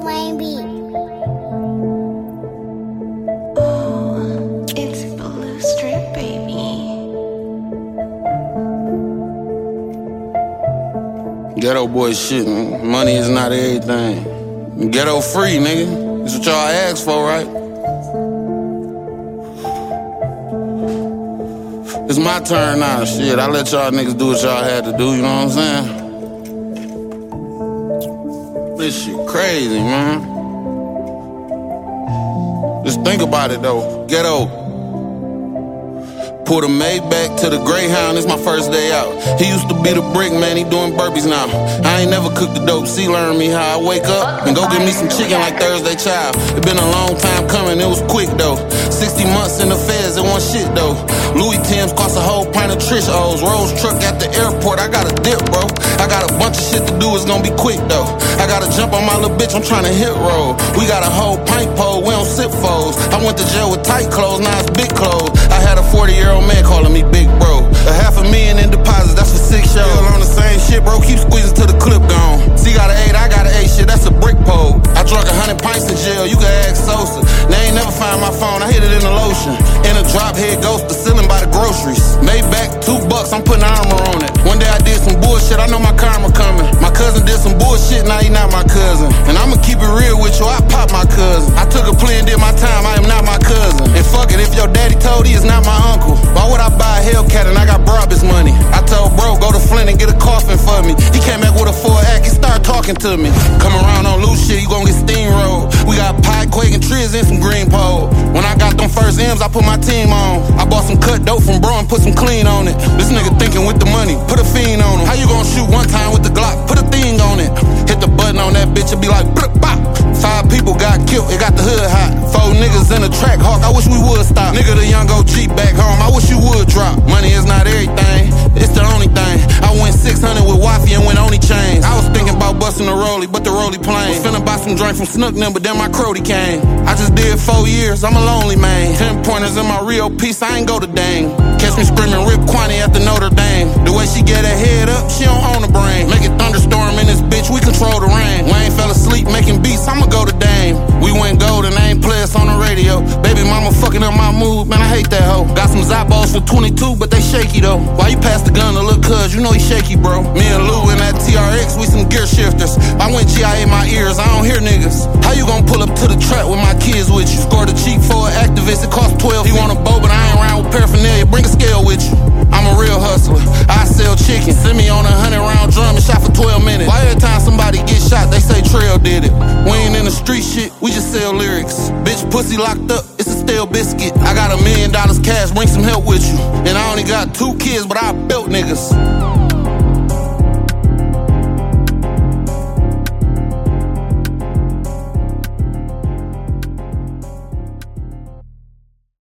Lil Wayne beat. Oh, it's Blue Strip, baby. Ghetto boy shit, man. Money is not everything. Ghetto free, nigga. That's what y'all asked for, right? It's my turn now, shit. I let y'all niggas do what y'all had to do, you know what I'm saying? This shit crazy, man. Just think about it, though. Ghetto. Pulled a Maybach to the Greyhound, it's my first day out. He used to be the brick, man, he doing burpees now. I ain't never cooked the dope, C learned me how I wake up and go get me some chicken like Thursday Child. It been a long time coming, it was quick though. 60 months in the feds, it wasn't shit though. Louis Tim's cost a whole pint of Trish O's. Rolls truck at the airport, I got a dip, bro. I got a bunch of shit to do, it's gonna be quick though. I gotta jump on my little bitch, I'm tryna hit roll. We got a whole pint pole, we don't sip foes. I went to jail with tight clothes, now it's big clothes. I had a 40-year-old man calling me big bro. $500,000 in deposits, that's for 6 shows. Still on the same shit, bro, keep squeezing till the clip gone. C got an 8, I got an 8, shit, that's a brick pole. I drunk 100 pints in jail, you can ask Sosa. They ain't never find my phone, I hit it in the lotion. In a drop head ghost, the ceiling by the groceries. Made back $2, I'm putting armor on it. One day I did some bullshit, I know my karma coming. My cousin did some bullshit, now he not my cousin. And I'ma keep it real with you, I pop my cousin. I took a plea and did my time, I am not my cousin. And fuck it, if your daddy told he is not my uncle. Why would I buy a Hellcat and I got Brabus money? I told bro, go to Flint and get a coffin for me. He came back with a 4-act, he started talking to me. Come around on loose shit, you gon' get steamrolled. We got pie, quake, and trees and some green pole. When I got them first M's, I put my team on. I bought some cut dope from bro and put some clean on it. This nigga thinking with the money, put a fiend on him. How you gon' shoot one time with the Glock? Put a thing on it. Hit the button on that bitch, it be like bop. 5 people got killed, it got the hood hot. 4 niggas in the track, Hawk, I wish we would stop. Nigga, the young OG back home, I wish you would drop. Money is not everything, it's the only thing. I went 600 with Waffy and went only chains. I was thinking about busting a rollie, but the rollie plain. Was finna buy some drink from Snook them, but then my Crody came. I just did 4 years, I'm a lonely man. 10 pointers in my Rio piece, I ain't go to Dame. Catch me screaming Rip Quaney at the Notre Dame. The way she get her head up, she don't own the brain. Make it thunderstorm in this bitch, we control the rain. Wayne fell asleep making beats, I'ma go to Dame. We went gold and I ain't play us on the radio. Baby mama fucking up my mood, man, I hate that hoe. Got some Zappos for 22, but they shaky though. Why you pass the gun to look cuz, you know he shaky, bro. Me and Lou in that TRX, we some gear shifters. I went GIA my ears, I don't hear niggas. How you gon' pull up to the trap with my kids with you? Scored a cheap for an activist, it cost 12. He want a bow, but I ain't around with paraphernalia, bring a scale with you. I'm a real hustler, I sell chicken. Send me on a 100-round drum and shot for 12 minutes. Why every time somebody get shot, they say Trail did it? We ain't in the street shit, we just sell lyrics. Bitch, pussy locked up, it's a stale biscuit. I got $1 million cash, bring some help with you. And I only got 2 kids, but I built niggas.